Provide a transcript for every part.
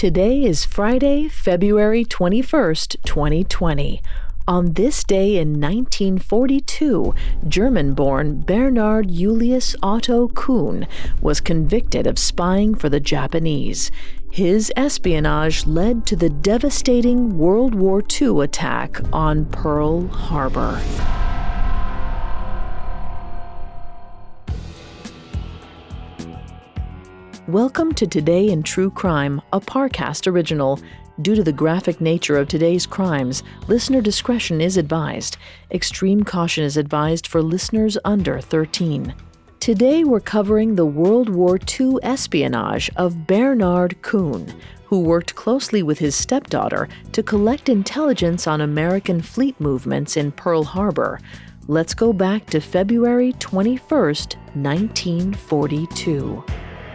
Today is Friday, February 21st, 2020. On this day in 1942, German-born Bernhard Julius Otto Kuhn was convicted of spying for the Japanese. His espionage led to the devastating World War II attack on Pearl Harbor. Welcome to Today in True Crime, a Parcast original. Due to the graphic nature of today's crimes, listener discretion is advised. Extreme caution is advised for listeners under 13. Today we're covering the World War II espionage of Bernhard Kuhn, who worked closely with his stepdaughter to collect intelligence on American fleet movements in Pearl Harbor. Let's go back to February 21st, 1942.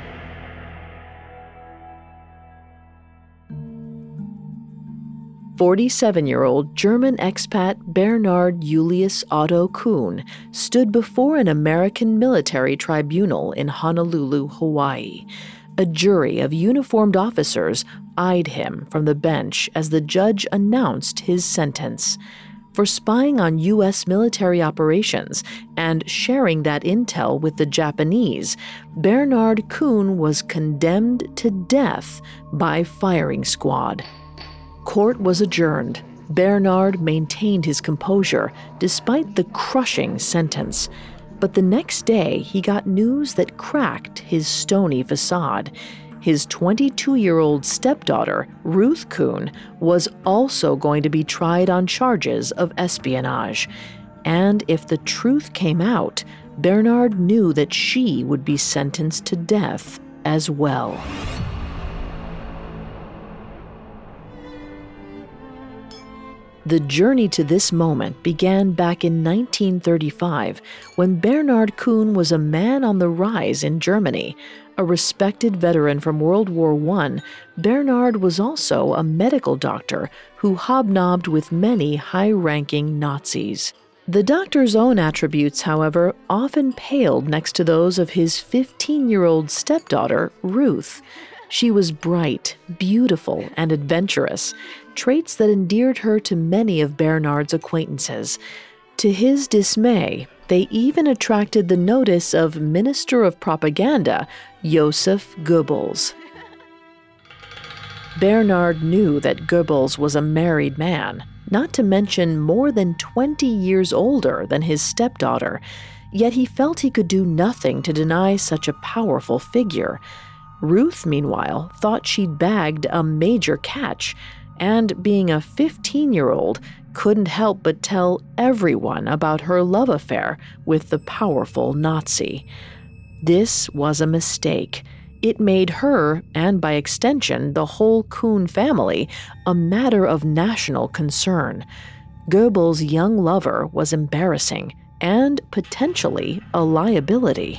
47-year-old German expat Bernhard Julius Otto Kuhn stood before an American military tribunal in Honolulu, Hawaii. A jury of uniformed officers eyed him from the bench as the judge announced his sentence. For spying on U.S. military operations and sharing that intel with the Japanese, Bernhard Kuhn was condemned to death by firing squad. Court was adjourned. Bernhard maintained his composure despite the crushing sentence. But the next day, he got news that cracked his stony facade. His 22-year-old stepdaughter, Ruth Kuhn, was also going to be tried on charges of espionage. And if the truth came out, Bernhard knew that she would be sentenced to death as well. The journey to this moment began back in 1935, when Bernhard Kuhn was a man on the rise in Germany. A respected veteran from World War I, Bernhard was also a medical doctor who hobnobbed with many high-ranking Nazis. The doctor's own attributes, however, often paled next to those of his 15-year-old stepdaughter, Ruth. She was bright, beautiful, and adventurous, traits that endeared her to many of Bernhard's acquaintances. To his dismay, they even attracted the notice of Minister of Propaganda, Joseph Goebbels. Bernhard knew that Goebbels was a married man, not to mention more than 20 years older than his stepdaughter, yet he felt he could do nothing to deny such a powerful figure. Ruth, meanwhile, thought she'd bagged a major catch, and being a 15-year-old, couldn't help but tell everyone about her love affair with the powerful Nazi. This was a mistake. It made her, and by extension the whole Kuhn family, a matter of national concern. Goebbels' young lover was embarrassing, and potentially a liability.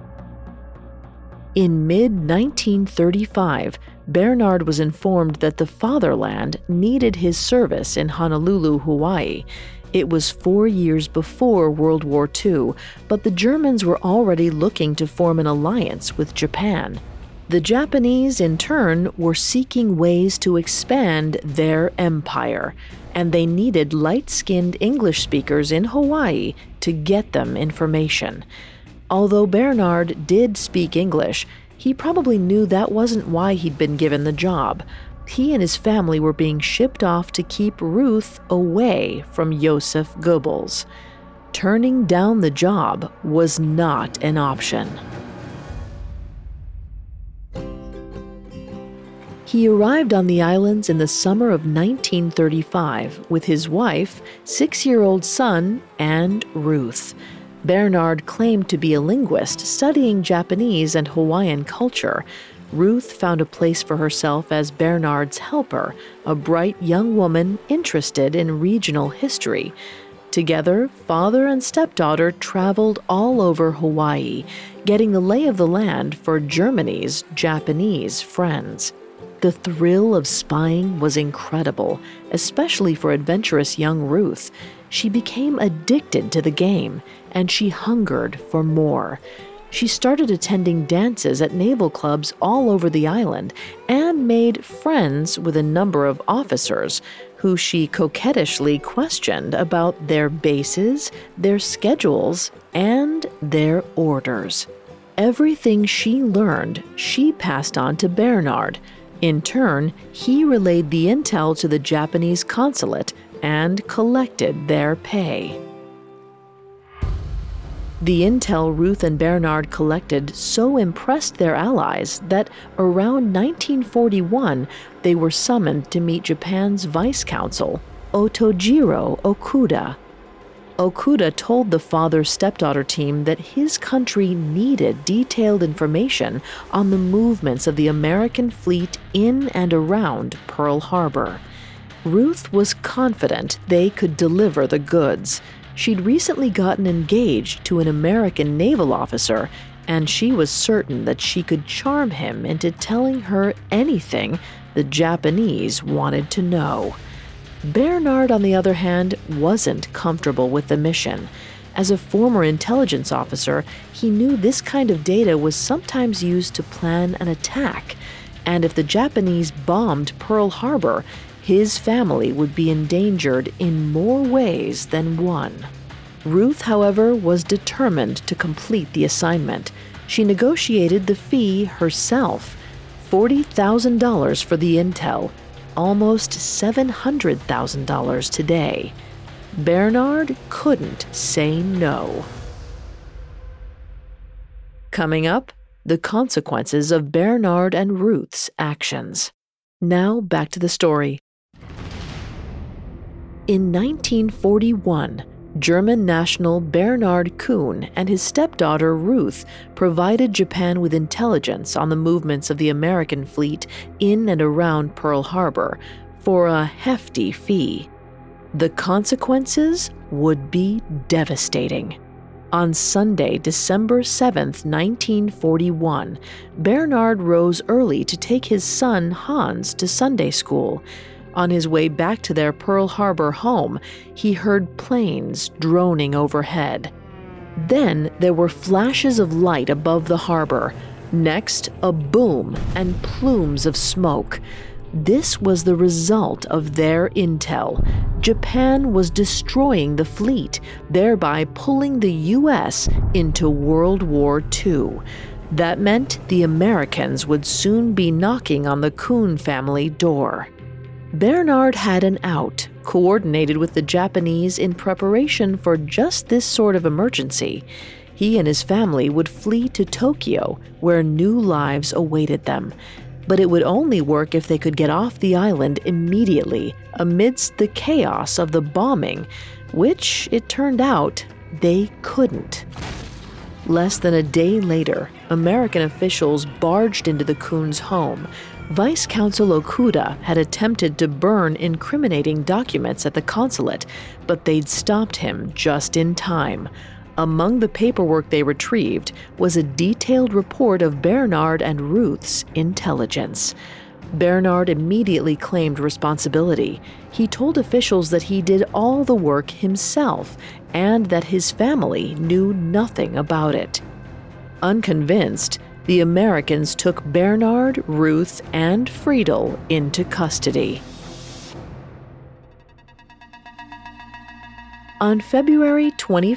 In mid-1935, Bernhard was informed that the fatherland needed his service in Honolulu, Hawaii. It was 4 years before World War II, but the Germans were already looking to form an alliance with Japan. The Japanese, in turn, were seeking ways to expand their empire, and they needed light-skinned English speakers in Hawaii to get them information. Although Bernhard did speak English, he probably knew that wasn't why he'd been given the job. He and his family were being shipped off to keep Ruth away from Joseph Goebbels. Turning down the job was not an option. He arrived on the islands in the summer of 1935 with his wife, 6-year-old son, and Ruth. Bernhard claimed to be a linguist studying Japanese and Hawaiian culture. Ruth found a place for herself as Bernhard's helper, a bright young woman interested in regional history. Together, father and stepdaughter traveled all over Hawaii, getting the lay of the land for Germany's Japanese friends. The thrill of spying was incredible, especially for adventurous young Ruth. She became addicted to the game, and she hungered for more. She started attending dances at naval clubs all over the island and made friends with a number of officers who she coquettishly questioned about their bases, their schedules, and their orders. Everything she learned, she passed on to Bernard. In turn, he relayed the intel to the Japanese consulate and collected their pay. The intel Ruth and Bernard collected so impressed their allies that around 1941 they were summoned to meet Japan's vice consul, Otojiro Okuda. Okuda told the father-stepdaughter team that his country needed detailed information on the movements of the American fleet in and around Pearl Harbor. Ruth was confident they could deliver the goods. She'd recently gotten engaged to an American naval officer, and she was certain that she could charm him into telling her anything the Japanese wanted to know. Bernard, on the other hand, wasn't comfortable with the mission. As a former intelligence officer, he knew this kind of data was sometimes used to plan an attack, and if the Japanese bombed Pearl Harbor, his family would be endangered in more ways than one. Ruth, however, was determined to complete the assignment. She negotiated the fee herself, $40,000 for the intel, almost $700,000 today. Bernard couldn't say no. Coming up, the consequences of Bernard and Ruth's actions. Now back to the story. In 1941, German national Bernhard Kuhn and his stepdaughter Ruth provided Japan with intelligence on the movements of the American fleet in and around Pearl Harbor for a hefty fee. The consequences would be devastating. On Sunday, December 7, 1941, Bernard rose early to take his son Hans to Sunday school. On his way back to their Pearl Harbor home, he heard planes droning overhead. Then there were flashes of light above the harbor. Next, a boom and plumes of smoke. This was the result of their intel. Japan was destroying the fleet, thereby pulling the U.S. into World War II. That meant the Americans would soon be knocking on the Kuhn family door. Bernard had an out, coordinated with the Japanese in preparation for just this sort of emergency. He and his family would flee to Tokyo, where new lives awaited them. But it would only work if they could get off the island immediately, amidst the chaos of the bombing, which, it turned out, they couldn't. Less than a day later, American officials barged into the Kuhn's home. Vice Consul Okuda had attempted to burn incriminating documents at the consulate, but they'd stopped him just in time. Among the paperwork they retrieved was a detailed report of Bernard and Ruth's intelligence. Bernard immediately claimed responsibility. He told officials that he did all the work himself and that his family knew nothing about it. Unconvinced, the Americans took Bernard, Ruth, and Friedel into custody. On February 21,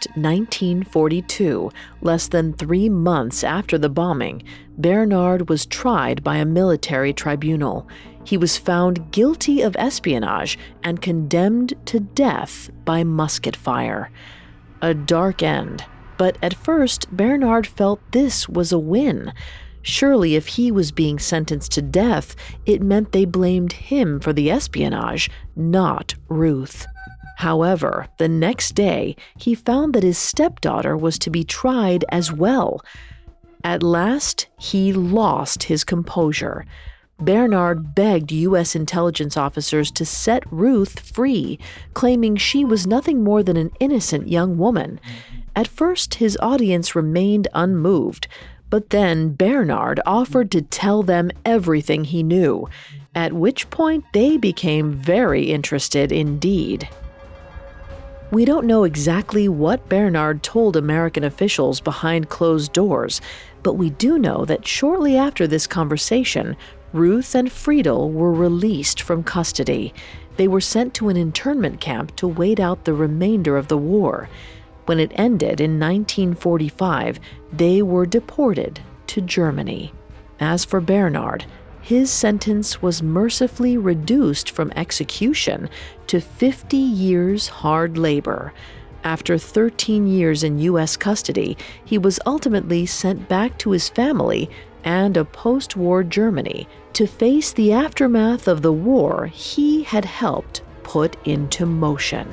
1942, less than 3 months after the bombing, Bernard was tried by a military tribunal. He was found guilty of espionage and condemned to death by musket fire. A dark end. But at first, Bernard felt this was a win. Surely if he was being sentenced to death, it meant they blamed him for the espionage, not Ruth. However, the next day, he found that his stepdaughter was to be tried as well. At last, he lost his composure. Bernard begged U.S. intelligence officers to set Ruth free, claiming she was nothing more than an innocent young woman. At first, his audience remained unmoved, but then Bernard offered to tell them everything he knew, at which point they became very interested indeed. We don't know exactly what Bernard told American officials behind closed doors, but we do know that shortly after this conversation, Ruth and Friedel were released from custody. They were sent to an internment camp to wait out the remainder of the war. When it ended in 1945, they were deported to Germany. As for Bernard, his sentence was mercifully reduced from execution to 50 years hard labor. After 13 years in U.S. custody, he was ultimately sent back to his family and a post-war Germany to face the aftermath of the war he had helped put into motion.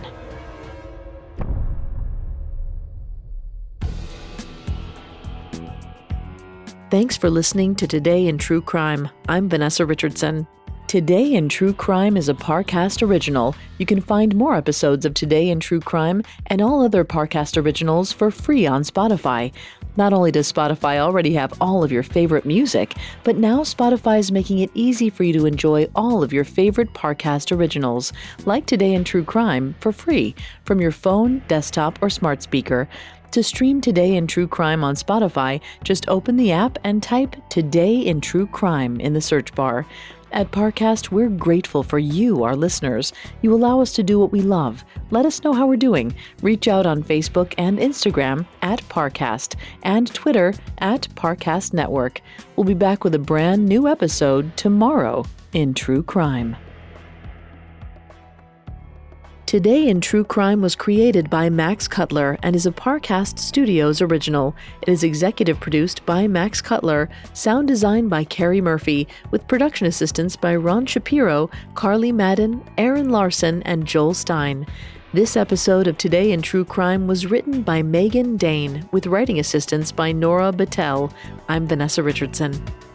Thanks for listening to Today in True Crime. I'm Vanessa Richardson. Today in True Crime is a Parcast original. You can find more episodes of Today in True Crime and all other Parcast originals for free on Spotify. Not only does Spotify already have all of your favorite music, but now Spotify is making it easy for you to enjoy all of your favorite Parcast originals, like Today in True Crime, for free from your phone, desktop, or smart speaker. To stream Today in True Crime on Spotify, just open the app and type Today in True Crime in the search bar. At Parcast, we're grateful for you, our listeners. You allow us to do what we love. Let us know how we're doing. Reach out on Facebook and Instagram at Parcast and Twitter at Parcast Network. We'll be back with a brand new episode tomorrow in True Crime. Today in True Crime was created by Max Cutler and is a Parcast Studios original. It is executive produced by Max Cutler, sound designed by Carrie Murphy, with production assistance by Ron Shapiro, Carly Madden, Aaron Larson, and Joel Stein. This episode of Today in True Crime was written by Megan Dane, with writing assistance by Nora Battelle. I'm Vanessa Richardson.